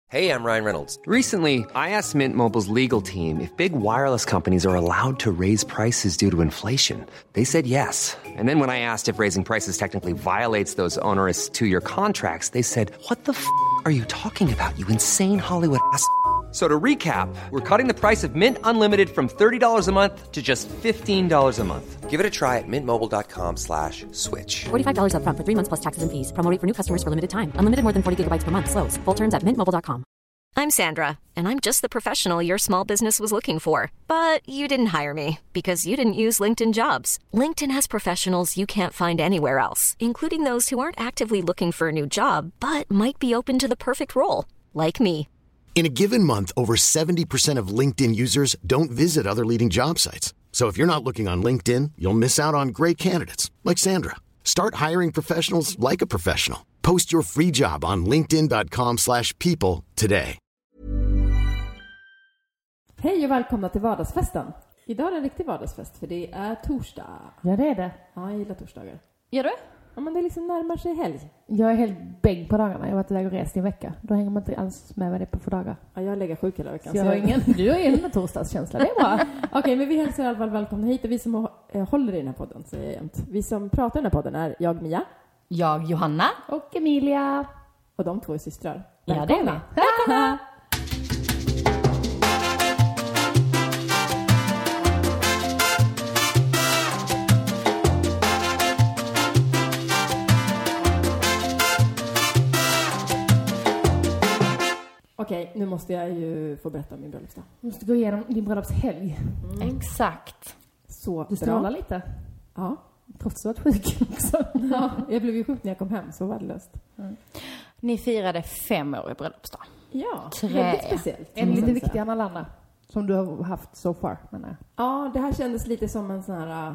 Hey, I'm Ryan Reynolds. Recently, I asked Mint Mobile's legal team if big wireless companies are allowed to raise prices due to inflation. They said yes. And then when I asked if raising prices technically violates those onerous two-year contracts, they said, "What the f*** are you talking about, you insane Hollywood ass?" So to recap, we're cutting the price of Mint Unlimited from $30 a month to just $15 a month. Give it a try at mintmobile.com/switch. $45 up front for 3 months plus taxes and fees. Promo rate for new customers for limited time. Unlimited more than 40 gigabytes per month. Slows full terms at mintmobile.com. I'm Sandra, and I'm just the professional your small business was looking for. But you didn't hire me because you didn't use LinkedIn Jobs. LinkedIn has professionals you can't find anywhere else, including those who aren't actively looking for a new job, but might be open to the perfect role, like me. In a given month, over 70% of LinkedIn users don't visit other leading job sites. So if you're not looking on LinkedIn, you'll miss out on great candidates like Sandra. Start hiring professionals like a professional. Post your free job on linkedin.com/people today. Hej och välkomna till vardagsfesten. Idag är det en riktig vardagsfest för det är torsdag. Ja, det är det. Ja, jag gillar torsdagar. Gör du? Ja, men det liksom närmar sig helg. Jag är helt bägg på dagarna. Jag har varit iväg och rest i en vecka. Då hänger man inte alls med vad det är på för dagar. Ja, jag lägger sjuk hela veckan. Så jag har ingen, du har ingen torsdagskänsla, det är bra. Okej, men vi hälsar i alla fall välkomna hit. Och vi som håller i den här podden, säger jag jämt. Vi som pratar i den här podden är jag, Mia. Jag, Johanna. Och Emilia. Och de två är systrar. Ja, det är vi. Välkomna! Okej, nu måste jag ju få berätta om min bröllopsdag. Du måste gå igenom din bröllopshelg. Exakt. Så du strålar lite. Ja. Trots att du var sjuk också. Ja, jag blev ju sjuk när jag kom hem, så värdelöst. Ni firade 5 år i bröllopsdag. Ja, 3. väldigt speciellt. En lite viktigare än alla andra som du har haft so far, menar jag. Ja, det här kändes lite som en sån här,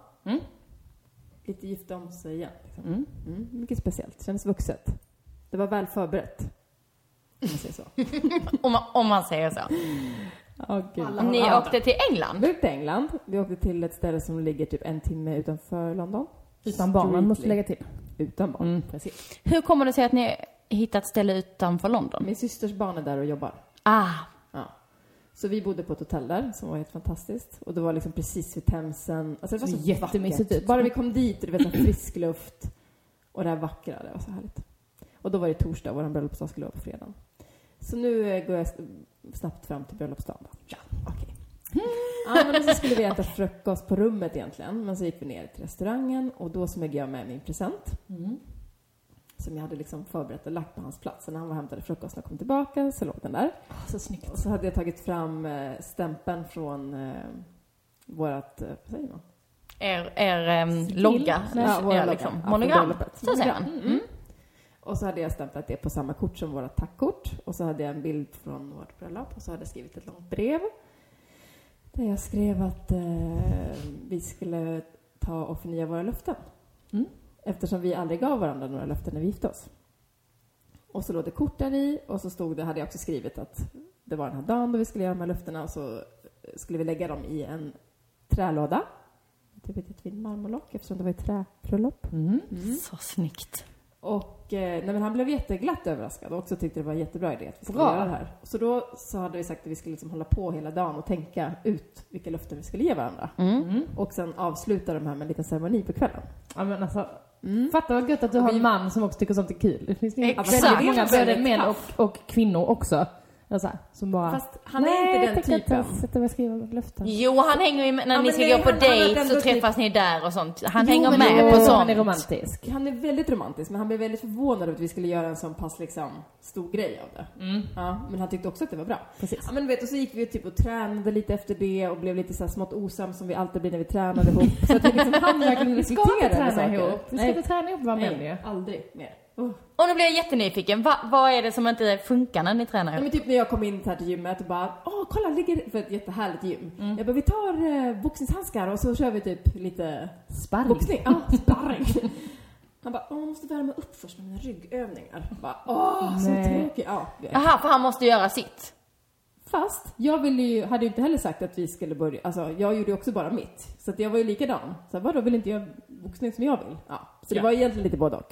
lite gifta om sig igen. Liksom. Mycket speciellt, kändes vuxet. Det var väl förberett. Om man säger så. om man säger så. Ni åkte till England? Vi åkte till England. Vi åkte till ett ställe som ligger typ 1 timme utanför London. Utan barn, man måste lägga till. Utan barn, precis. Hur kommer det sig att ni hittat ställe utanför London? Min systers barn är där och jobbar. Ja. Så vi bodde på ett hotell där som var helt fantastiskt. Och det var liksom precis vid Themsen. Alltså det var så jättemysigt ut. Bara vi kom dit och det var så frisk luft. Och det här vackra, det var så härligt. Och då var det torsdag, vår bröllopsdag skulle vara på fredag. Så nu går jag snabbt fram till bröllopsdagen. Ja, okej. Ja, men så skulle vi äta frukost på rummet egentligen. Men så gick vi ner till restaurangen och då smög jag med min present. Som jag hade liksom förberett och lagt på hans plats. Så när han var hämtade frukost och kom tillbaka så låg den där. Så snyggt. Och så hade jag tagit fram stämpeln från vårat, vad säger man? Er logga. Ja, liksom. Monogram. Så säger man. Och så hade jag stämplat det på samma kort som våra tackkort. Och så hade jag en bild från vårt bröllop. Och så hade jag skrivit ett långt brev. Där jag skrev att vi skulle ta och förnya våra löften. Eftersom vi aldrig gav varandra några löften när vi gifte oss. Och så låg det kort där i. Och så stod det, hade jag också skrivit att det var den här dagen då vi skulle göra de här löftena. Och så skulle vi lägga dem i en trälåda. Typ ett marmorlock eftersom det var ett träbröllop. Så snyggt. Och men han blev jätteglatt överraskad och också tyckte det var en jättebra idé att vi skulle göra det här. Så då så hade vi sagt att vi skulle liksom hålla på hela dagen och tänka ut vilka löften vi skulle ge varandra. Och sen avsluta de här med en liten ceremoni på kvällen. Ja, men alltså, fatta vad gött att du har en man som också tycker sånt är kul. Det finns väldigt många, både män och kvinnor också. Alltså, som bara, fast han är inte den typen. Sätta mig skriva löften. Jo, han hänger ju när ni ska gå på dejt så träffas ni där och sånt. Han hänger men med på sånt. Han är romantisk. Han är väldigt romantisk, men han blev väldigt förvånad över att vi skulle göra en sån pass liksom stor grej av det. Ja, men han tyckte också att det var bra. Precis. Ja, men vet, och så gick vi typ och tränade lite efter det och blev lite så här smått osam som vi alltid blir när vi tränade ihop. Så att vi liksom hann verkligen reflektera träna ihop. Vi ska inte träna ihop, vad män ju. Aldrig mer. Och nu blir jag jättenyfiken. Vad är det som inte funkar när ni tränar? Ja, men typ när jag kom in här till gymmet och bara, kolla, ligger för ett jättehärligt gym. Jag bara, vi tar boxningshandskar och så kör vi typ lite sparring. Boxning. Ja, sparring. Han bara, måste värma upp först med mina ryggövningar. Jag bara, så tråkigt. Ja, aha, för han måste göra sitt. Fast jag hade ju inte heller sagt att vi skulle börja, alltså jag gjorde ju också bara mitt. Så att jag var ju likadan. Så vadå, vill inte jag boxning som jag vill? Ja, så det var egentligen lite både och.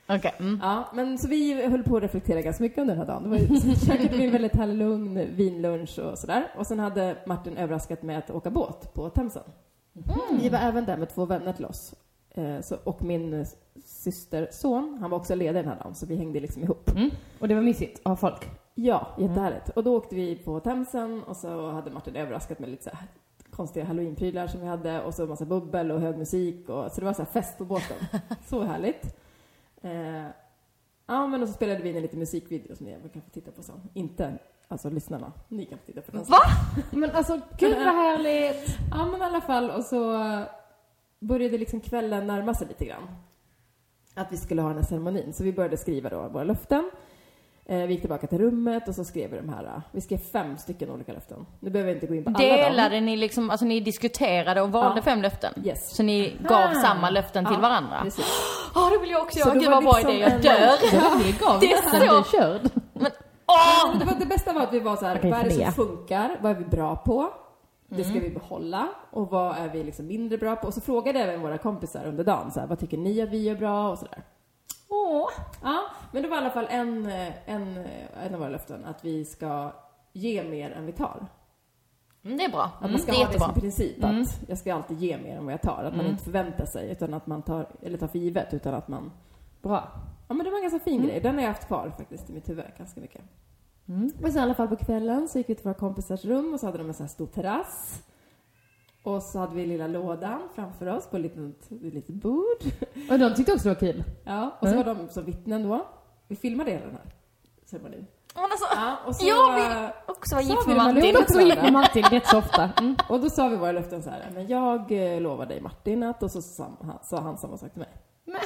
Okej. Ja, men så vi höll på att reflektera ganska mycket under den här dagen. Det var ju, så käkade vi en väldigt härlig lugn vinlunch och sådär. Och sen hade Martin överraskat med att åka båt på Themsen. Vi var även där med 2 vänner till oss. Och min systerson, han var också ledare den här dagen, så vi hängde liksom ihop. Och det var mysigt av folk. Ja, jättehärligt. Och då åkte vi på Themsen och så hade Martin överraskat med lite så här konstiga halloweenprylar som vi hade och så en massa bubbel och hög musik och så det var så här fest på båten. Så härligt. Ja, men och så spelade vi in en liten musikvideo som ni kan få titta på sen. Inte alltså lyssnarna. Ni kan få titta på den. Va? Men alltså, gud vad härligt. Ja, men i alla fall. Och så började liksom kvällen närma sig lite grann. Att vi skulle ha den här ceremonin. Så vi började skriva då våra löften. Vi gick tillbaka till rummet och så skrev vi de här. Vi skrev 5 stycken olika löften. Nu behöver vi inte gå in på alla Delade ni liksom, alltså ni diskuterade och valde 5 löften? Yes. Så ni gav samma löften till varandra? Precis. Ja, det vill jag också Så göra. det Gud var vad bra liksom idé, jag dör. Det är så körd. Men, Det bästa var att vi var så här, Okej, vad är det för som funkar? Vad är vi bra på? Det ska vi behålla. Och vad är vi liksom mindre bra på? Och så frågade även våra kompisar under dagen så här, vad tycker ni att vi gör bra? Och sådär. Ja, men det var i alla fall en av våra löften att vi ska ge mer än vi tar. det är bra. Att man ska det är ha det som jättebra. princip att jag ska alltid ge mer än vad jag tar. Att man inte förväntar sig utan att man tar för givet utan att man... Bra. Ja, men det var en ganska fin grej. Den har jag haft kvar faktiskt i mitt huvud ganska mycket. Men så i alla fall på kvällen så gick vi till våra kompisars rum och så hade de en sån här stor terrass. Och så hade vi lilla lådan framför oss på ett litet bord. Och de tyckte också det var kul. Ja, och så var de som vittnen då. Vi filmade hela den här ceremonin. Men alltså, Ja, och så, jag vill också vara gift med vi det, Martin. Malou. Jag är också gift med Martin rätt så ofta. Och då sa vi våra löften så här. Men jag lovar dig Martin att... Och så sa han samma sak till mig.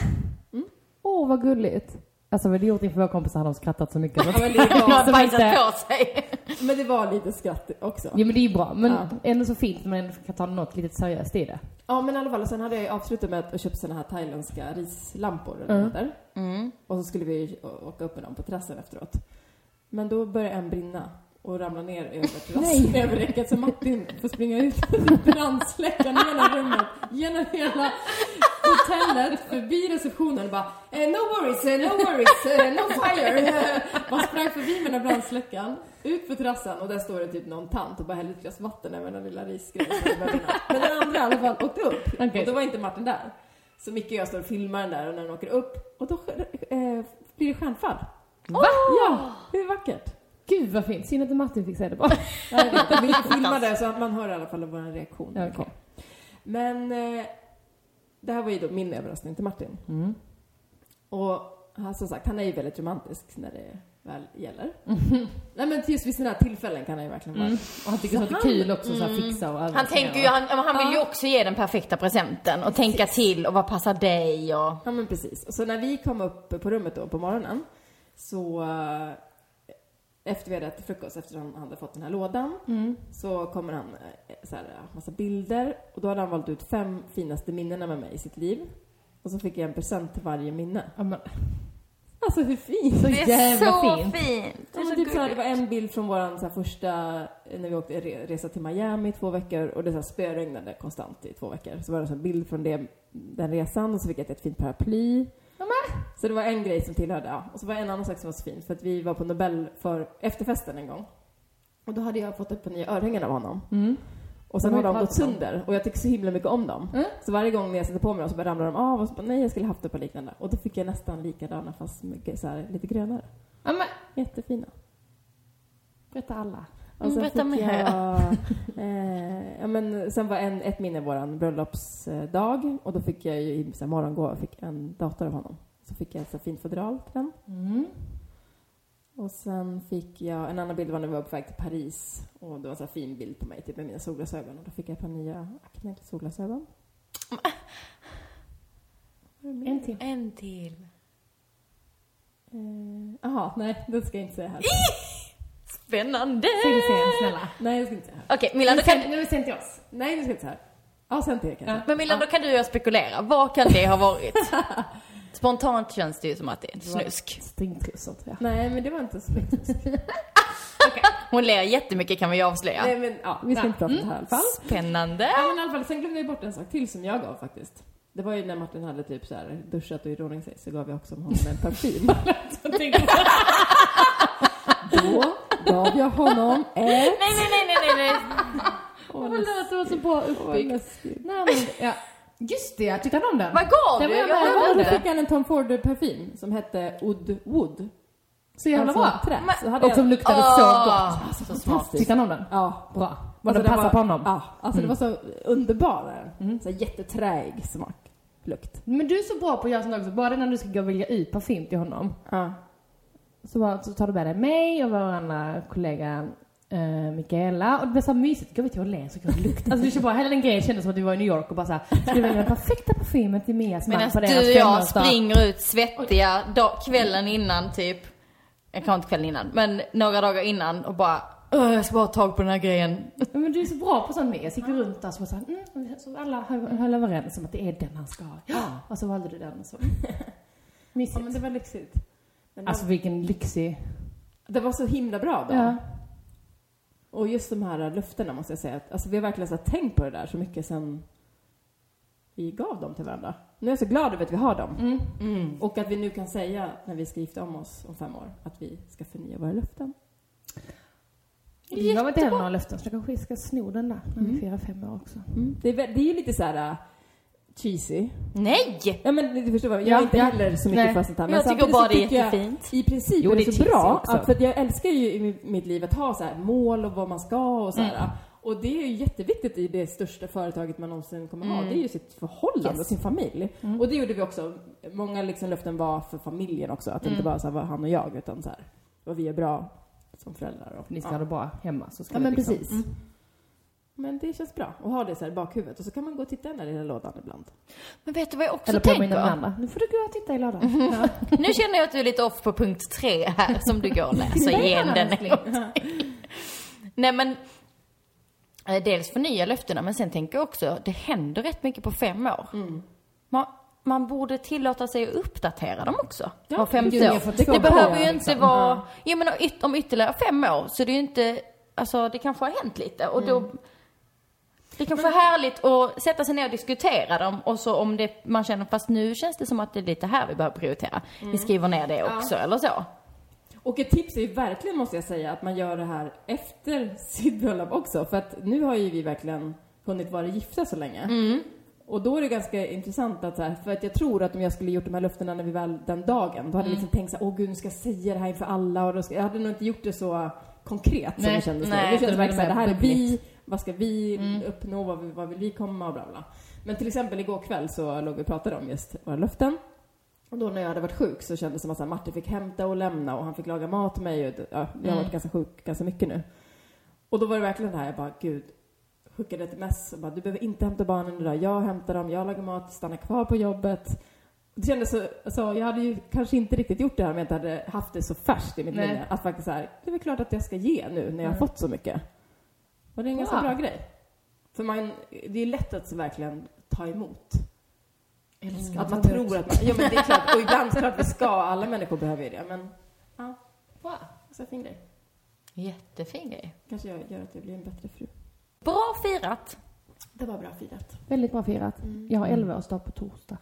Åh, vad gulligt. Alltså, vad det gjort inför våra kompisar hade de skrattat så mycket. Ja, men det Han har var, bajsat på sig. men det var lite skratt också. Ja, men det är ju bra. Men Ja. ändå så fint, men ändå kan ta något lite seriöst i det. Ja, men i alla fall. Och sen hade jag avslutat med att köpa såna här thailändska rislampor. Eller där. Och så skulle vi åka upp med dem på terrassen efteråt. Men då började en brinna och ramla ner över terrassen, över räcket. Så Martin får springa ut och brandsläcka hela rummet, genom hela hotellet, förbi receptionen och bara no worries, no fire. Man sprang förbi med den här brandsläckan, ut på terrassen och där står det typ någon tant och bara häller ett glas vatten över den lilla risgrejen. Men den andra i alla fall åkte upp. Okay. Och då var inte Martin där. Så Micke och jag står och filmar den där och när den åker upp och då blir det stjärnfall. Va? Ja, det är vackert. Gud vad fint. Synd att inte Martin fick säga det bara. Vi filmade det så att man hör i alla fall vår reaktion. Ja, okay. Men det här var ju då min överraskning till Martin. Och han, som sagt, han är ju väldigt romantisk när det väl gäller. Nej, men just vid sådana här tillfällen kan han ju verkligen vara. Och han tycker så att det är kul också så här, fixa och Han tänker ju, han vill ju också ge den perfekta presenten och tänka till och vad passar dig och... Ja, men precis. Och så när vi kom upp på rummet då på morgonen så efter vi hade ätit frukost, efter han hade fått den här lådan, så kommer han så här, massa bilder och då hade han valt ut 5 finaste minnena med mig i sitt liv. Och så fick jag en present till varje minne. Ja, men... Alltså hur fint. Så Det är jävla så fint. fint. Det är så typ så här, det gulligt. var en bild från våran så här, första, när vi åkte resa till Miami i 2 veckor och det så här, spöregnade konstant i 2 veckor. Så var det en bild från den resan och så fick jag ett fint paraply. Så det var en grej som tillhörde, ja. Och så var en annan sak som var så fin, för att vi var på Nobel för efterfesten en gång. Och då hade jag fått upp på nya örhängen av honom. Och sen har de gått sönder och jag tycker så himla mycket om dem. Så varje gång när jag sätter på mig dem så bara ramlar de av och så bara, nej, jag skulle haft ett par liknande. Och då fick jag nästan likadana fast mycket så här, lite grönare. Ja, men... Jättefina. Berätta alla. Och sen berätta fick mer. ja, men sen var ett minne våran bröllopsdag och då fick jag ju i så här, morgongåva fick en dator av honom. Så fick jag ett så fint fodral till den. Och sen fick jag en annan bild var när vi var på väg till Paris och det var en så här fin bild på mig typ med mina solglasögon och då fick jag ett par nya Acne solglasögon. En till. Jaha, nej, det ska jag inte säga här. Spännande. Säg det sen, snälla. Nej, jag ska inte säga här. Okej, Milan, då kan... Nu är det sen till oss. Nej, det ska jag inte säga här. Ja, sen till er kanske. Men Milan, då kan du och jag spekulera. Vad kan det ha varit? Spontant känns det ju som att det är en snusk. Stringtrosor, tror jag. Nej, men det var inte så mycket. Hon ler jättemycket kan vi ju avslöja. Nej, men ja, vi ska inte prata om det här i alla fall. Spännande. Ja, men i alla fall, sen glömde jag bort en sak till som jag gav faktiskt. Det var ju när Martin hade typ så här duschat och i ordning sig, så gav jag också honom en parfym. Då gav jag honom ett... Nej. Förlåt, det var så bra uppbyggt. Nej, men, ja. Just det, jag tyckte han om den. Vad gav du? Jag hörde Då fick han en Tom Ford-parfym som hette Oud Wood. Så jävla bra. Trä. Så hade Och som luktade så gott. Alltså, fantastiskt. Tyckte han om den? Ja. Bra. Vad Alltså, det passar på honom. Ja, alltså det var så underbar. Så jätteträig smak. Lukt. Men du är så bra på att göra sånt också. Bara när du ska gå och välja ut parfym till honom. Ja. Så tar du med dig mig och vår andra kollega Mikaela. Och det blir så mysigt. Jag vet jag läser och lukt. Alltså det känns bara, hela den grejen kändes som att vi var i New York och bara såhär, skulle välja den perfekta parfymen till Mias man på deras du och jag femårsdag. springer ut svettiga kvällen innan typ. Jag kan inte kvällen innan, men några dagar innan och bara jag ska bara ta tag på den här grejen. Men du är så bra på sånt med. Jag gick runt där och så alla höll överens om att det är den han ska ha. Ja. Och så valde du den. Så. Mysigt. Ja, men det var lyxigt. Men alltså vilken lyxig. Det var så himla bra då. Ja. Och just de här lufterna måste jag säga. Alltså vi har verkligen så tänkt på det där så mycket sen vi gav dem till varandra. Nu är jag så glad över att vi har dem. Och att vi nu kan säga när vi ska gifta om oss om 5 år att vi ska förnya våra löften. Jag har inte heller några löften, så kanske vi ska sno den där när vi firar 5 år också. Det är ju lite så här cheesy. Nej! Ja, men du förstår vad jag är inte heller så mycket för sånt här. Men jag tycker bara det är jättefint. I princip är det så bra. Att, för att jag älskar ju i mitt liv att ha så här mål och vad man ska och så här. Och det är ju jätteviktigt i det största företaget man någonsin kommer ha. Det är ju sitt förhållande och sin familj. Och det gjorde vi också. Många liksom löften var för familjen också. Att det inte bara så här var han och jag, utan så här vad vi är bra som föräldrar. Och, ni ska ha det bra hemma, så ska men liksom. Precis. Men det känns bra att ha det så här i bakhuvudet. Och så kan man gå och titta i den där lådan ibland. Men vet du vad jag också eller tänker? Andra. Nu får du gå och titta i lådan. Ja. Nu känner jag att du är lite off på punkt 3 här som du går och läser igen den. Nej men dels förnya löftena, men sen tänker jag också det händer rätt mycket på 5 år. Man borde tillåta sig att uppdatera dem också. Var 50 år. Det behöver ju inte vara... Jag menar, om ytterligare 5 år så det är ju inte... Alltså, det kanske har hänt lite. Och då... Det kanske är härligt att sätta sig ner och diskutera dem. Och så om det, man känner, fast nu känns det som att det är lite här vi behöver prioritera. Vi skriver ner det också, eller så. Och ett tips är ju verkligen, måste jag säga, att man gör det här efter sitt bröllop också. För att nu har ju vi verkligen hunnit vara gifta så länge. Och då är det ganska intressant att så här, för att jag tror att om jag skulle gjort de här löftena när vi väl den dagen, då hade jag liksom tänkt så här, åh gud, nu ska jag säga det här inför alla. Och då jag hade nog inte gjort det så konkret som det kändes. Det kändes verkligen så här, det här är vi, vad ska vi uppnå, vad vill vi komma och bla bla. Men till exempel igår kväll så låg vi och pratade om just våra löften. Och då när jag hade varit sjuk så kändes det som att Martin fick hämta och lämna och han fick laga mat till mig. Och, jag har varit ganska sjuk ganska mycket nu. Och då var det verkligen det här, jag bara, gud, skickade ett mess och bara, du behöver inte hämta barnen idag. Jag hämtar dem, jag lagar mat, stannar kvar på jobbet. Det kändes så, alltså, jag hade ju kanske inte riktigt gjort det här om jag inte hade haft det så färskt i mitt minne. Att faktiskt så här, det är väl klart att jag ska ge nu när jag har fått så mycket. Och det är en ganska bra grej. För det är lätt att verkligen ta emot. Att man tror att man... Ja, men det är klart. Och ibland så klart vi ska. Alla människor behöver ju det. Men ja, bra. Så fin grej. Jättefin grej. Kanske jag gör att jag blir en bättre fru. Bra firat. Det var bra firat. Väldigt bra firat. Jag har 11-årsdag på torsdag.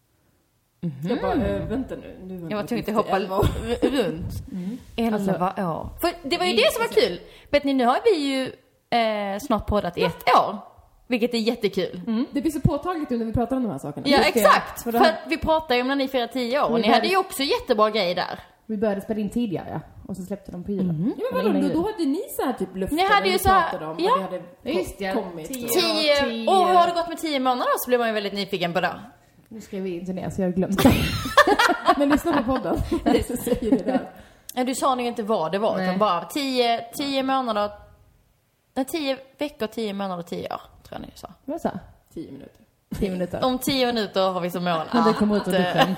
Jag bara, vänta nu. Jag var tvungen att hoppa runt. 11 år. För det var ju det som var kul. Vet ni, nu har vi ju snart poddat i 1 år. Vilket är jättekul. Det blir så påtagligt när vi pratar om de här sakerna. Ja, exakt. För att vi pratar ju om när ni firar 10 år. Och ni hade ju också jättebra grejer där. Vi började spela in tidigare, och så släppte de på julen. Ja, men då hade ni så här typ luften. Ni hade ju så här, om ja. Det hade kommit. 10. Och har det gått med 10 månader så blir man ju väldigt nyfiken på det. Nu skrev vi inte ner så jag har glömt det. Men lyssna på podden. Så säger det där. Ja, du sa nog inte vad det var. Utan bara 10 månader. 10 veckor, 10 månader, 10 år. Tror jag ni sa. Vad sa? 10 minuter. 10 minuter. Om 10 minuter har vi som mål. När det kommer ut ur duschen.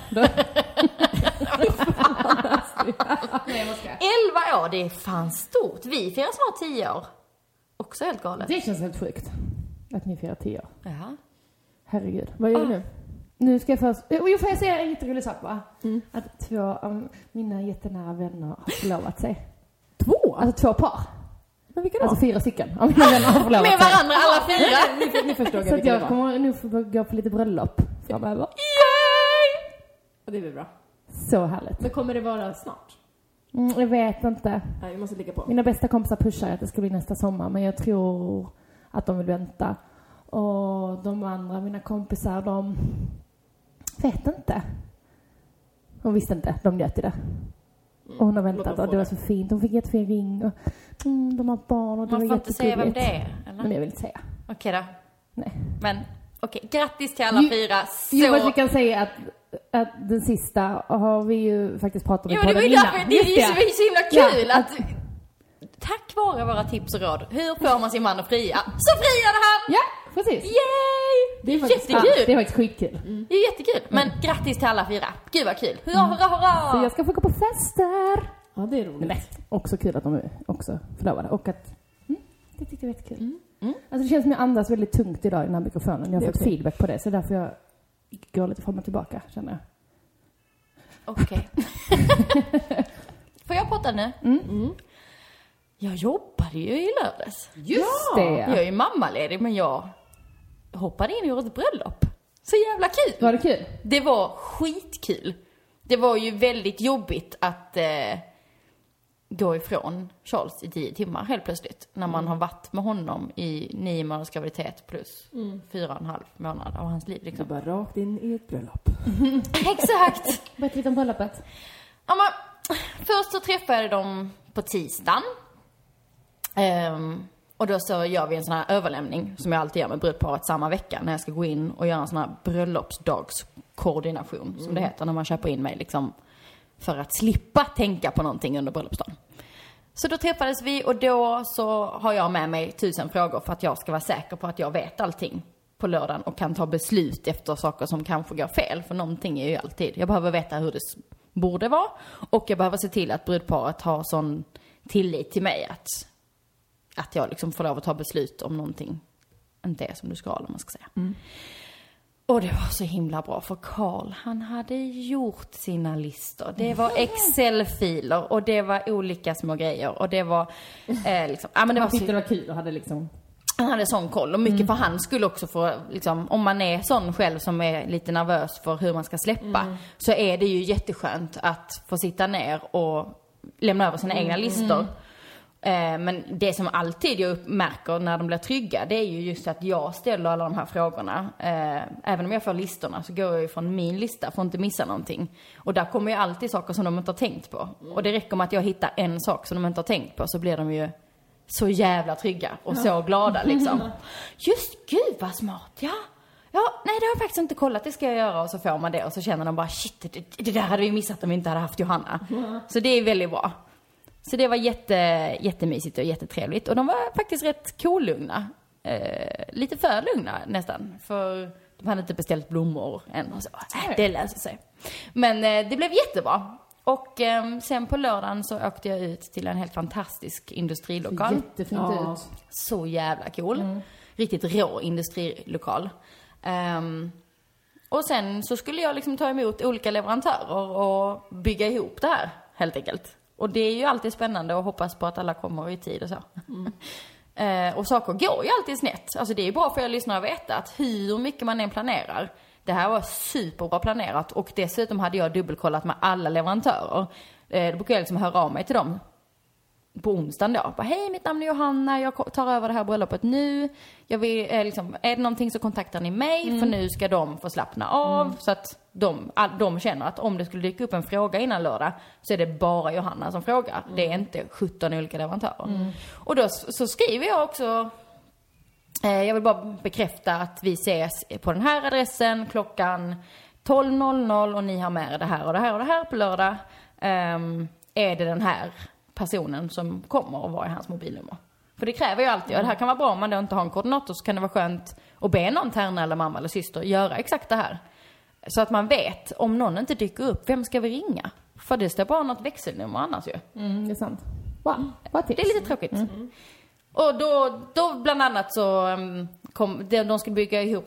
11 år, det är fan stort. Vi firar snart 10 år. Också helt galet. Det känns helt sjukt att ni firar 10 år. Ja. Herregud. Vad gör du nu? Nu ska jag först... Och får jag säga en jätterolig sak, va? Att 2 av mina jättenära vänner har förlovat sig. 2? Alltså 2 par. Men vilka då? Alltså 4 stycken av mina vänner har förlovat sig. Med varandra alla 4. Ni förstår så att jag kommer nu få gå på lite bröllop. framöver. Yay! Och det blir bra. Så härligt. Men kommer det vara snart? Jag vet inte. Nej, vi måste ligga på. Mina bästa kompisar pushar att det ska bli nästa sommar, men jag tror att de vill vänta. Och de andra, mina kompisar, de vet inte. De visste inte, de njöt i det. Och hon har väntat och det var så fint. De fick jättefin ring och de har barn och det Man var får inte säga vem det är, eller? Men jag vill inte säga. Okej då. Nej. Men okej, grattis till alla 4. Jo, vad vi kan säga att den sista har vi ju faktiskt pratat om. Jo, det var ju därför det är så himla kul att tack vare våra tips och råd, hur får man sin man att fria? Så friade han! Ja, precis. Yay! Det är jättekul! Det var faktiskt skitkul. Det är jättekul. Men grattis till alla 4. Gud vad kul. Hurra, hurra, hurra! Så jag ska få gå på fester. Ja, det är roligt. Nej, också kul att de är också förlovade. Och att det tyckte jag var jättekul. Alltså det känns som jag andas väldigt tungt idag i den här mikrofonen. Jag har fått feedback på det, så därför jag går lite fram och tillbaka, känner jag. Okej. Får jag prata nu? Jag jobbade ju i lördags. Just det. Jag är ju mammaledig, men jag hoppade in i ett bröllop. Så jävla kul. Var det kul? Det var skitkul. Det var ju väldigt jobbigt att gå ifrån Charles i 10 timmar helt plötsligt. När man har varit med honom i 9 månaders graviditet plus 4,5 månader av hans liv. Liksom. Du bara rakt in i ett bröllop. Exakt. Berätta lite om bröllopet. Ja, men, först så träffade jag dem på tisdagen. Och då så gör vi en sån här överlämning som jag alltid gör med brudparet samma vecka när jag ska gå in och göra en sån här bröllopsdagskoordination som det heter när man köper in mig liksom för att slippa tänka på någonting under bröllopsdagen. Så då träffades vi och då så har jag med mig 1000 frågor för att jag ska vara säker på att jag vet allting på lördagen och kan ta beslut efter saker som kanske går fel, för någonting är ju alltid. Jag behöver veta hur det borde vara och jag behöver se till att brudparet har sån tillit till mig att jag liksom får lov att ta beslut om någonting inte är som du ska, eller man ska säga. Och det var så himla bra, för Carl, han hade gjort sina listor. Det var Excel-filer och det var olika små grejer och det var liksom, ja men det var så, det var kul och hade liksom. Han hade sån koll och mycket för han skulle också få liksom, om man är sån själv som är lite nervös för hur man ska släppa, så är det ju jätteskönt att få sitta ner och lämna över sina egna listor. Men det som alltid jag märker när de blir trygga, det är ju just att jag ställer alla de här frågorna. Även om jag får listorna så går jag ju från min lista för att inte missa någonting. Och där kommer ju alltid saker som de inte har tänkt på. Och det räcker med att jag hittar en sak som de inte har tänkt på, så blir de ju så jävla trygga och så glada liksom. Just gud vad smart, ja, nej det har jag faktiskt inte kollat, det ska jag göra. Och så får man det och så känner de bara shit, det där hade vi missat om vi inte hade haft Johanna. Så det är väldigt bra. Så det var jättemysigt och jättetrevligt. Och de var faktiskt rätt kolugna. Lite för lugna nästan. För de hade inte beställt blommor än. Och så. Det löser sig. Men det blev jättebra. Och sen på lördagen så åkte jag ut till en helt fantastisk industrilokal. Jättefint ut. Så jävla cool. Riktigt rå industrilokal. Och sen så skulle jag liksom ta emot olika leverantörer och bygga ihop det här helt enkelt. Och det är ju alltid spännande och hoppas på att alla kommer i tid och så. Och saker går ju alltid snett. Alltså det är bra för er lyssnare att veta att hur mycket man än planerar. Det här var superbra planerat och dessutom hade jag dubbelkollat med alla leverantörer. Då brukar jag liksom höra av mig till dem på onsdagen då. Bara, hej, mitt namn är Johanna, jag tar över det här bröllopet nu. Jag vill, liksom, är det någonting så kontaktar ni mig, för nu ska de få slappna av. Så att de känner att om det skulle dyka upp en fråga innan lördag så är det bara Johanna som frågar. Det är inte 17 olika leverantörer. Och då så skriver jag också, jag vill bara bekräfta att vi ses på den här adressen klockan 12.00 och ni har med det här och det här och det här på lördag. Är det den här personen som kommer och vad är hans mobilnummer? För det kräver ju alltid, och det här kan vara bra om man då inte har en koordinator, så kan det vara skönt att be någon tärna eller mamma eller syster göra exakt det här. Så att man vet, om någon inte dyker upp, vem ska vi ringa? För det står bara något växelnummer annars ju. Det är sant. Wow, vad tips. Det är lite tråkigt. Och då bland annat så de skulle bygga ihop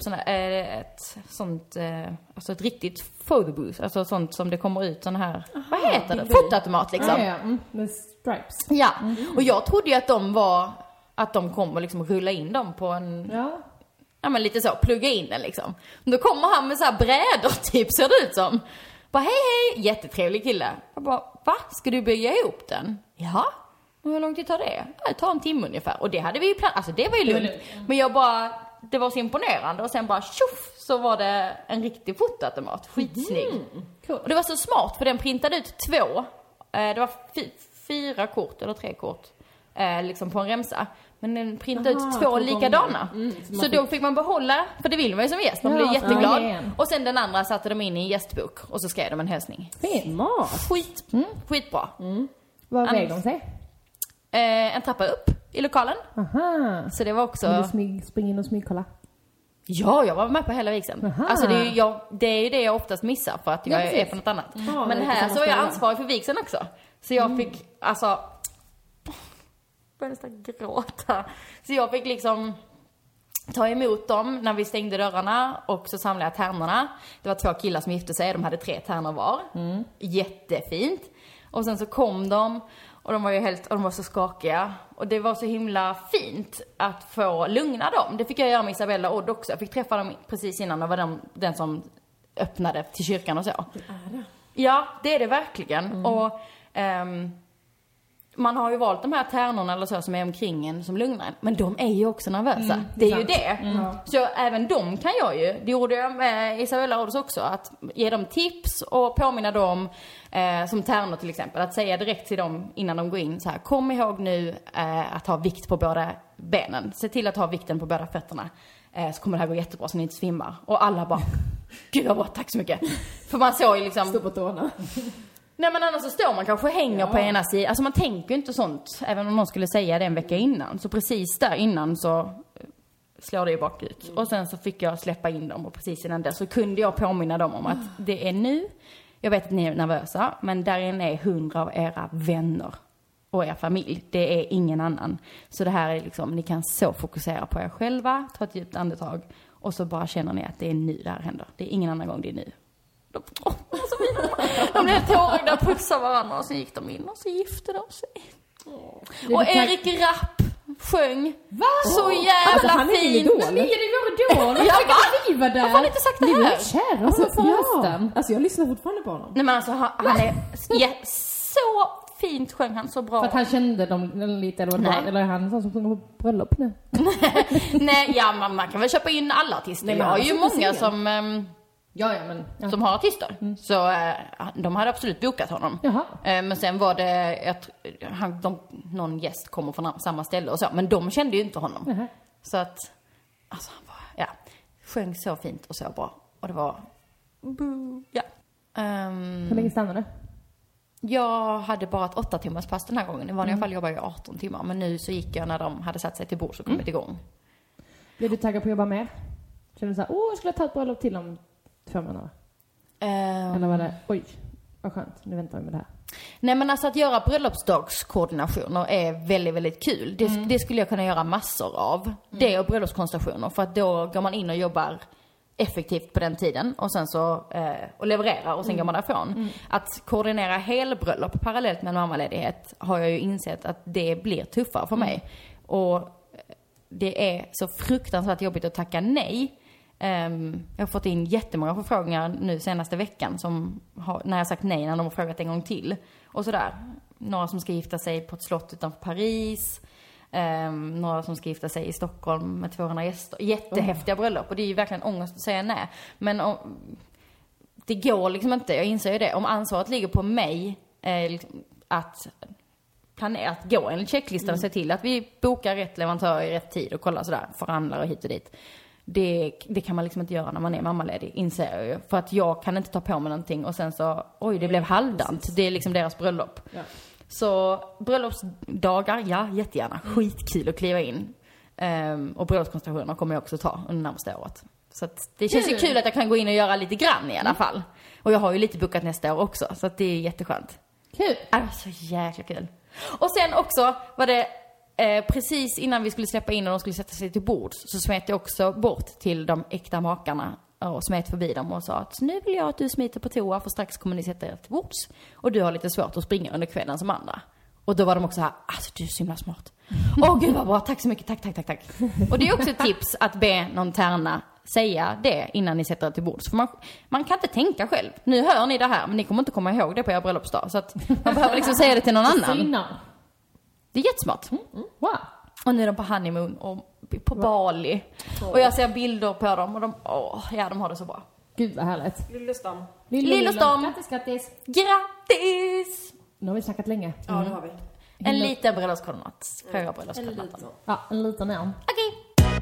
ett riktigt photobooth, alltså sånt som det kommer ut sån här, vad heter det? Fotoautomat liksom. Med stripes. Ja, och jag trodde ju att de kommer liksom rulla in dem på en men lite så, plugga in den liksom. Då kommer han med så här brädor typ, ser det ut som. Bara hej, jättetrevlig kille. Jag bara, va? Ska du bygga ihop den? Ja. Och hur lång tid tar det? Det tar en timme ungefär. Och det hade vi ju planerat, alltså det var ju lugnt. Men jag bara, det var så imponerande. Och sen bara tjoff, så var det en riktig fotoautomat. Skitsnygg. Cool. Och det var så smart, för den printade ut 2. Det var 4 kort eller 3 kort. Liksom på en remsa. Men den printade ut 2 likadana. Så då fick man behålla, för det vill man ju som gäst. Man blev jätteglad. Och sen den andra satte de in i en gästbok. Och så skrev de en hälsning. Smart. Skitbra. Vad väger de sig? En trappa upp i lokalen. Aha. Så det var också... Vill du springa in och smygkolla? Ja, jag var med på hela vigseln. Alltså det är ju det jag oftast missar för att jag är på något annat. Ja, men här så var jag ansvarig för vigseln också. Så jag fick, alltså... började nästan gråta. Så jag fick liksom ta emot dem när vi stängde dörrarna och så samlade jag tärnorna. Det var 2 killar som gifte sig, de hade 3 tärnor var. Jättefint. Och sen så kom de och de var ju helt, och de var så skakiga. Och det var så himla fint att få lugna dem. Det fick jag göra med Isabella och Odd också. Jag fick träffa dem precis innan och var den som öppnade till kyrkan och så. Ja, det är det verkligen. Och man har ju valt de här tärnorna eller så som är omkring en som lugnar en. Men de är ju också nervösa. Det är ju det. Så även de kan jag ju. Det gjorde jag med Isabella Odds också. Att ge dem tips och påminna dem som tärnor till exempel. Att säga direkt till dem innan de går in så här. Kom ihåg nu att ha vikt på båda benen. Se till att ha vikten på båda fötterna. Så kommer det här gå jättebra så ni inte svimmar. Och alla bara, gud vad bra, tack så mycket. För man såg ju liksom... Stå på tårna. Nej, men annars så står man kanske hänger på ena sidan. Alltså man tänker ju inte sånt. Även om någon skulle säga det en vecka innan. Så precis där innan så slår det ju bakut. Och sen så fick jag släppa in dem. Och precis innan det så kunde jag påminna dem om att det är nu. Jag vet att ni är nervösa. Men där inne är 100 av era vänner. Och er familj. Det är ingen annan. Så det här är liksom, ni kan så fokusera på er själva. Ta ett djupt andetag. Och så bara känner ni att det är nu det här händer. Det är ingen annan gång, det är nu. De blev tårögda och pussade varandra och så gick de in och så gifte de sig. Och Erik Rapp sjöng. Va? Så jävla han är fint. Idol. Det var då. Jag Vi var där. Jag har inte sagt det Vi var här. kära Alltså, förresten. alltså jag lyssnar fortfarande på honom. Nej men alltså han är så fint sjöng han, så bra. För att han kände dem lite eller vad det var. Eller är han sån som sjunger på bröllop nu? Nej, ja man kan väl köpa in alla artister. Nej, jag har ju alltså, många scen. som... som har artister. Så de hade absolut bokat honom. Men sen var det någon gäst kommer från samma ställe och så. Men de kände ju inte honom. Så att, alltså han var, sjöng så fint och så bra. Och det var, Hur länge stannade du? Jag hade bara ett 8 timmars pass den här gången. I vanliga fall jobbade jag 18 timmar. Men nu så gick jag när de hade satt sig till bord och kommit igång. Blev du taggad på att jobba mer? Kände du såhär, jag skulle ta ett bröllop till om 2 månader? Eller var det, oj, vad skönt, nu väntar vi med det här. Nej men alltså att göra bröllopsdagskoordinationer är väldigt, väldigt kul. Det skulle jag kunna göra massor av. Det och bröllopskonstellationer. För att då går man in och jobbar effektivt på den tiden. Och sen så, och levererar och sen går man därifrån. Att koordinera helbröllop parallellt med en mammaledighet har jag ju insett att det blir tuffare för mig. Och det är så fruktansvärt jobbigt att tacka nej. Jag har fått in jättemånga förfrågningar nu senaste veckan när jag sagt nej, när de har frågat en gång till. Och sådär. Några som ska gifta sig på ett slott utanför Paris. Några som ska gifta sig i Stockholm med 200 gäster. Jättehäftiga bröllop. Och det är ju verkligen ångest att säga nej. Men det går liksom inte, jag inser ju det. Om ansvaret ligger på mig att planera, att gå enligt checklistan och se till att vi bokar rätt leverantör i rätt tid och kollar sådär, förhandlare hit och dit. Det kan man liksom inte göra när man är mammaledig, inser jag ju. För att jag kan inte ta på mig någonting och sen så, det blev halvdant. Det är liksom deras bröllop. Ja. Så bröllopsdagar, ja, jättegärna. Skitkul att kliva in. Och bröllopskonstellationer kommer jag också ta under närmaste året. Så att det känns ju kul att jag kan gå in och göra lite grann i alla fall. Och jag har ju lite bokat nästa år också, så att det är jätteskönt. Kul! Så jäkla kul. Och sen också var det precis innan vi skulle släppa in och de skulle sätta sig till bords, så smet jag också bort till de äkta makarna och smet förbi dem och sa att nu vill jag att du smiter på toa, för strax kommer ni sätta er till bords och du har lite svårt att springa under kvällen som andra. Och då var de också här, alltså du är så himla smart. Gud vad bra, tack så mycket, tack. Och det är också ett tips att be någon tärna säga det innan ni sätter det till bords. För man kan inte tänka själv. Nu hör ni det här, men ni kommer inte komma ihåg det på er bröllopsdag. Så att man behöver liksom säga det till någon annan. Det är jättesmart. Wow. Och nu är de på honeymoon och på Bali. Och jag ser bilder på dem och de har det så bra. Gud vad härligt. Lillestam. Grattis. Grattis! Nu har vi snackat länge. Ja, det har vi. En liten bröllopskoordinat. En liten är. Okej.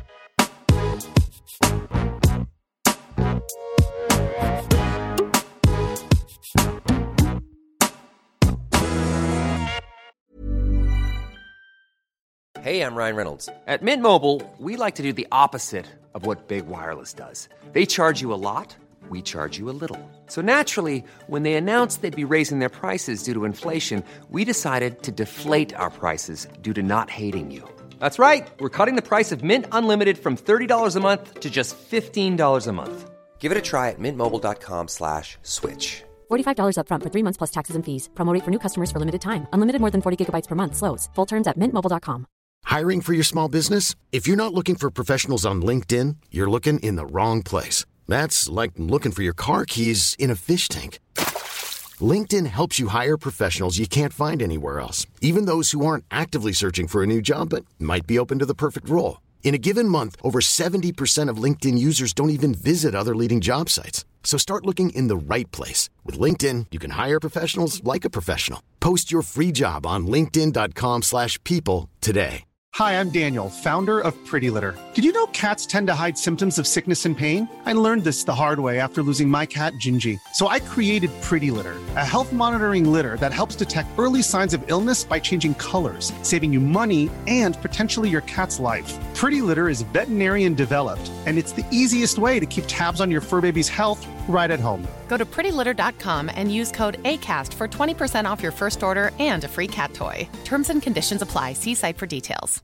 Hey, I'm Ryan Reynolds. At Mint Mobile, we like to do the opposite of what Big Wireless does. They charge you a lot, we charge you a little. So naturally, when they announced they'd be raising their prices due to inflation, we decided to deflate our prices due to not hating you. That's right. We're cutting the price of Mint Unlimited from $30 a month to just $15 a month. Give it a try at mintmobile.com/switch. $45 up front for 3 months plus taxes and fees. Promo rate for new customers for limited time. Unlimited more than 40 gigabytes per month slows. Full terms at mintmobile.com. Hiring for your small business? If you're not looking for professionals on LinkedIn, you're looking in the wrong place. That's like looking for your car keys in a fish tank. LinkedIn helps you hire professionals you can't find anywhere else, even those who aren't actively searching for a new job but might be open to the perfect role. In a given month, over 70% of LinkedIn users don't even visit other leading job sites. So start looking in the right place. With LinkedIn, you can hire professionals like a professional. Post your free job on linkedin.com/people today. Hi, I'm Daniel, founder of Pretty Litter. Did you know cats tend to hide symptoms of sickness and pain? I learned this the hard way after losing my cat, Gingy. So I created Pretty Litter, a health monitoring litter that helps detect early signs of illness by changing colors, saving you money and potentially your cat's life. Pretty Litter is veterinarian developed, and it's the easiest way to keep tabs on your fur baby's health right at home. Go to prettylitter.com and use code ACAST for 20% off your first order and a free cat toy. Terms and conditions apply. See site for details.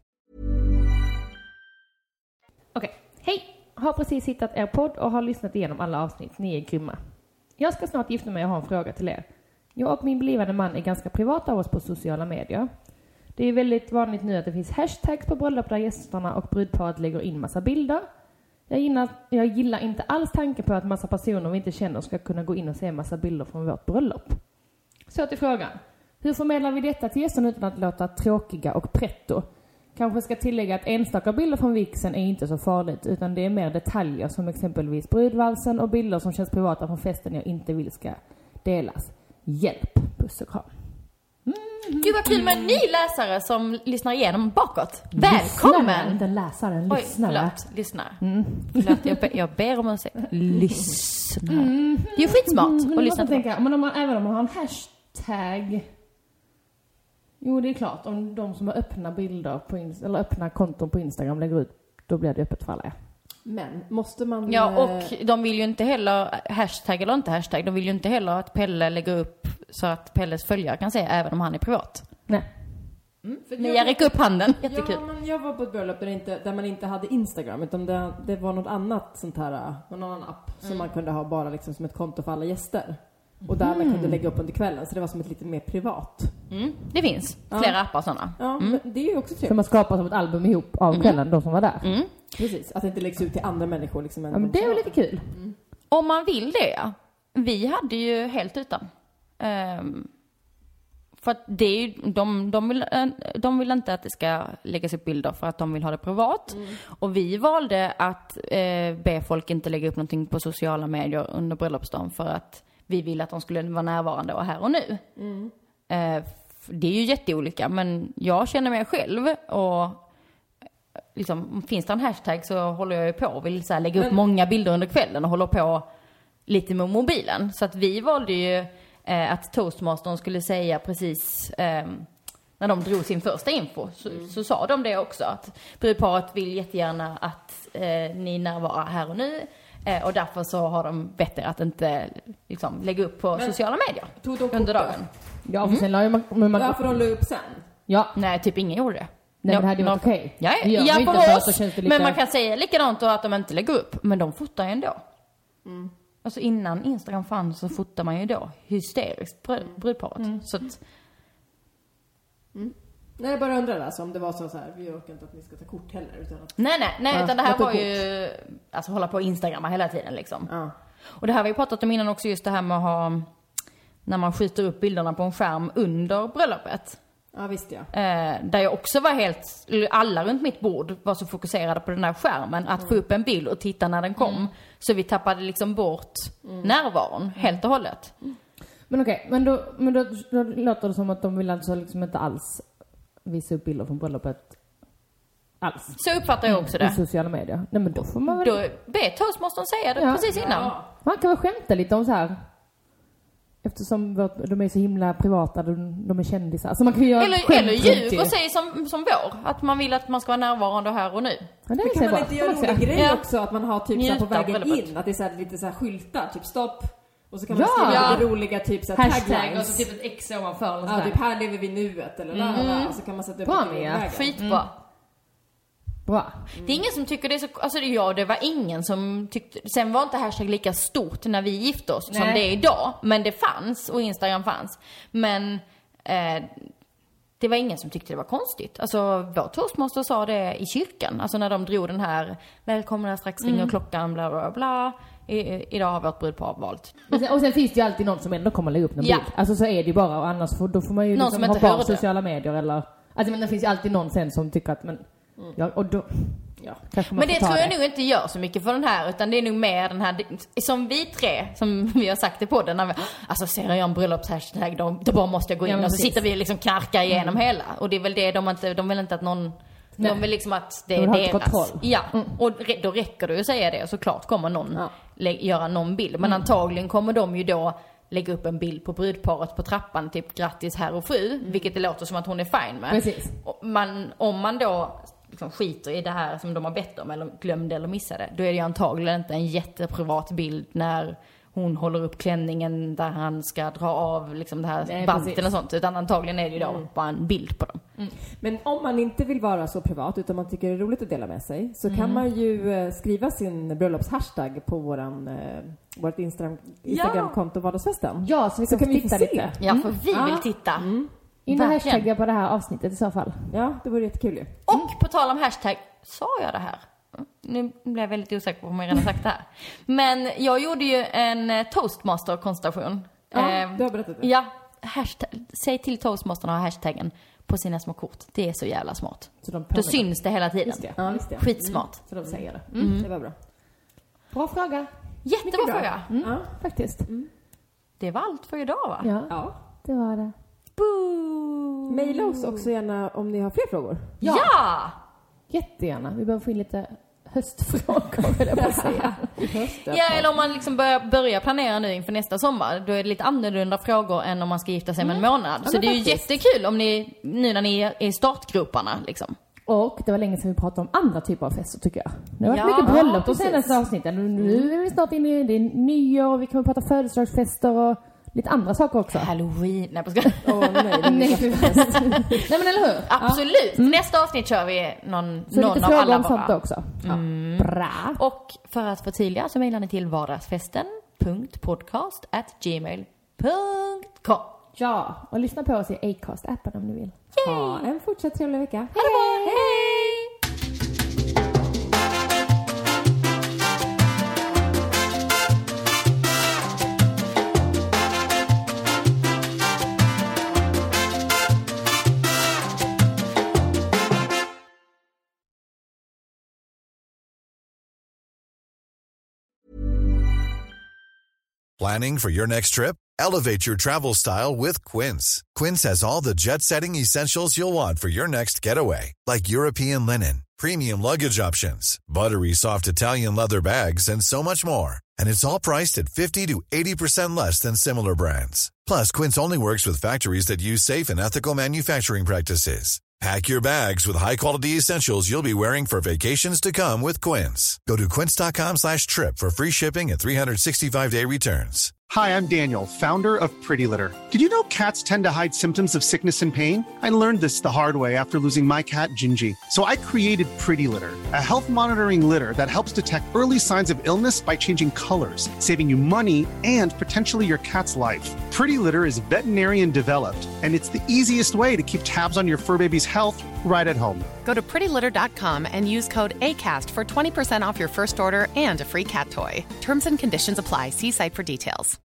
Okej, hej! Har precis hittat er podd och har lyssnat igenom alla avsnitt. Ni är grymma. Jag ska snart gifta mig och har en fråga till er. Jag och min blivande man är ganska privata av oss på sociala medier. Det är väldigt vanligt nu att det finns hashtags på bröllop där gästerna och brudparet lägger in massa bilder. Jag gillar inte alls tanken på att massa personer vi inte känner ska kunna gå in och se massa bilder från vårt bröllop. Så till frågan. Hur förmedlar vi detta till gästerna utan att låta tråkiga och pretto? Kanske ska tillägga att enstaka bilder från vigseln är inte så farligt, utan det är mer detaljer som exempelvis brudvalsen och bilder som känns privata från festen jag inte vill ska delas. Hjälp, puss och kram. Gud vad kul med en ny läsare som lyssnar igenom bakåt. Välkommen! Inte läsaren, lyssnare. Förlåt, lyssnare. Förlåt, jag ber om ursäkt. Lyssnare. Det är ju skitsmart att lyssna till. Men även om man har en hashtag. Jo, det är klart. Om de som har öppna bilder på eller öppna konton på Instagram lägger ut, då blir det öppet för alla. Men måste man... Ja, och de vill ju inte heller, hashtag eller inte hashtag, de vill ju inte heller att Pelle lägger upp så att Pelles följare kan se även om han är privat. Nej. Mia räcker upp handen. Jättekul. Ja, men jag var på ett bröllop där man inte hade Instagram, utan det var något annat sånt här, någon annan app som man kunde ha bara liksom som ett konto för alla gäster. Och där man kunde lägga upp under kvällen, så det var som ett lite mer privat. Det finns flera appar sådana. Ja, men det är ju också trevligt. Som man skapar som ett album ihop av kvällen, de som var där. Precis, att det inte läggs ut till andra människor liksom. Ja, men det är väl lite kul. Om man vill det. Vi hade ju helt utan. För att det är ju, de vill inte att det ska läggas upp bilder för att de vill ha det privat. Och vi valde att be folk inte lägga upp någonting på sociala medier under bröllopsdagen för att vi ville att de skulle vara närvarande och här och nu. Det är ju jätteolika, men jag känner mig själv och liksom, finns det en hashtag så håller jag ju på och vill så här, lägga upp många bilder under kvällen och håller på lite med mobilen. Så att vi valde ju att Toastmastern skulle säga precis när de drog sin första info så sa de det också, att brudparet vill jättegärna att ni närvarar här och nu. Och därför så har de bättre att inte liksom, lägga upp på sociala medier under dagen. Ja, för sen la ju man... Varför de la upp sen? Ja. Nej, typ ingen gjorde det. Nej, men det hade varit okej. Ja, för oss. Men man kan säga likadant då att de inte lägger upp. Men de fotar ju ändå. Alltså innan Instagram fanns så fotar man ju då hysteriskt brudparet. Så att... Nej, jag bara undrar alltså, om det var så här, vi orkar inte att ni ska ta kort heller. Utan att... Nej, utan det här var ju, alltså hålla på och Instagramma hela tiden liksom. Ja. Och det här har vi pratat om innan också, just det här med att ha, när man skjuter upp bilderna på en skärm under bröllopet. Ja, visst ja. Där jag också var helt, alla runt mitt bord var så fokuserade på den här skärmen, att få upp en bild och titta när den kom. Så vi tappade liksom bort närvaron helt och hållet. Men okej, men då låter det som att de vill alltså liksom inte alls visa upp bilder från bröllopet alls. Så uppfattar jag också det. I sociala medier. Nej, men då får man väl... Då Toastmastern säga det precis innan. Ja. Man kan väl skämta lite om så här. Eftersom de är så himla privata, de är kändisar. Så man kan ju göra eller ljug och säga som vår. Att man vill att man ska vara närvarande här och nu. Ja, det kan man inte göra en rolig grej Ja. också? Att man har typ så här på vägen in. Att det är så här, lite så här skyltar, typ stopp. Och så kan man skriva lite roliga typ så här taglines. Och så typ ett X ovanför. Ja, typ här lever vi nuet eller och så kan man sätta upp Bra, det på Mia. vägen. Skitbra. Bra. Det är ingen som tycker det är så... Alltså det var ingen som tyckte... Sen var inte hashtag lika stort när vi gifte oss som det är idag. Men det fanns och Instagram fanns. Men det var ingen som tyckte det var konstigt. Alltså vår toastmaster sa det i kyrkan. Alltså när de drog den här välkomna, strax ringer klockan, bla bla bla. Idag har vårt brudpar valt. Och sen finns det ju alltid någon som ändå kommer att lägga upp någon bild. Alltså så är det ju bara, och annars då får man ju någon liksom som ha inte på hörde. sociala medier eller... Alltså men det finns ju alltid någon sen som tycker att, men... Ja, och då... Ja, kanske man Men får det ta tror jag nog inte gör så mycket för den här, utan det är nog mer den här, som vi tre, som vi har sagt det på den, när vi, alltså ser jag en bröllopshashtag, då bara måste jag gå in och så sitter vi liksom knarka igenom hela. Och det är väl det de vill inte att någon... De vill liksom att det är deras. Kontroll. Ja, och då räcker det ju att säga det. Och såklart kommer någon göra någon bild. Men antagligen kommer de ju då lägga upp en bild på brudparet på trappan. Typ grattis herr och fru. Vilket det låter som att hon är fine med. Precis. Om man då liksom skiter i det här som de har bett om, eller glömde eller missade, då är det ju antagligen inte en jätteprivat bild när hon håller upp klänningen där han ska dra av liksom det här banten och sånt. Utan antagligen är det ju då bara en bild på dem. Men om man inte vill vara så privat utan man tycker det är roligt att dela med sig, så kan man ju skriva sin bröllopshashtag på vårt Instagramkonto Vardagsfesten. Ja, så kan vi titta lite. Ja, för vi vill titta. In och hashtagga på det här avsnittet i så fall. Ja, det vore jättekul ju. Och på tal om hashtag, sa jag det här? Nu blev jag väldigt osäker på om jag redan sagt det här. Men jag gjorde ju en Toastmaster-konstellation. Ja, du har berättat det. Ja, säg till Toastmastern att ha hashtaggen på sina små kort. Det är så jävla smart. Så då syns det hela tiden. Just det. Ja, visst det. Skitsmart. Så de säger det. Det var bra. Bra fråga. Jättebra fråga. Ja. Faktiskt. Det var allt för idag, va? Ja. Det var det. Boo! Maila oss också gärna om ni har fler frågor. Ja! Jättegärna. Vi behöver få in lite höstfrågor, vill jag bara säga. Ja, eller om man liksom börjar planera nu inför nästa sommar, då är det lite annorlunda frågor än om man ska gifta sig med en månad. Så det är ju jättekul om ni, nu när ni är i startgroparna liksom. Och det var länge sedan vi pratade om andra typer av fester, tycker jag. Det har varit mycket bröllop de senaste avsnitten. Nu är vi snart inne i det nyår, vi kan prata födelsedagsfester och lite andra saker också. Halloween. Nej, nej, men eller hur? Absolut. Nästa avsnitt kör vi någon av alla om sånt också. Bra. Och för att förtydliga så mejlar ni till vardagsfesten.podcast@gmail.com. Ja, och lyssna på oss i Acast-appen om ni vill. Ha en fortsatt trevlig vecka. Hej då! Hej! Planning for your next trip? Elevate your travel style with Quince. Quince has all the jet-setting essentials you'll want for your next getaway, like European linen, premium luggage options, buttery soft Italian leather bags, and so much more. And it's all priced at 50 to 80% less than similar brands. Plus, Quince only works with factories that use safe and ethical manufacturing practices. Pack your bags with high-quality essentials you'll be wearing for vacations to come with Quince. Go to quince.com/trip for free shipping and 365-day returns. Hi, I'm Daniel, founder of Pretty Litter. Did you know cats tend to hide symptoms of sickness and pain? I learned this the hard way after losing my cat, Gingy. So I created Pretty Litter, a health monitoring litter that helps detect early signs of illness by changing colors, saving you money and potentially your cat's life. Pretty Litter is veterinarian developed, and it's the easiest way to keep tabs on your fur baby's health right at home. Go to prettylitter.com and use code ACAST for 20% off your first order and a free cat toy. Terms and conditions apply. See site for details.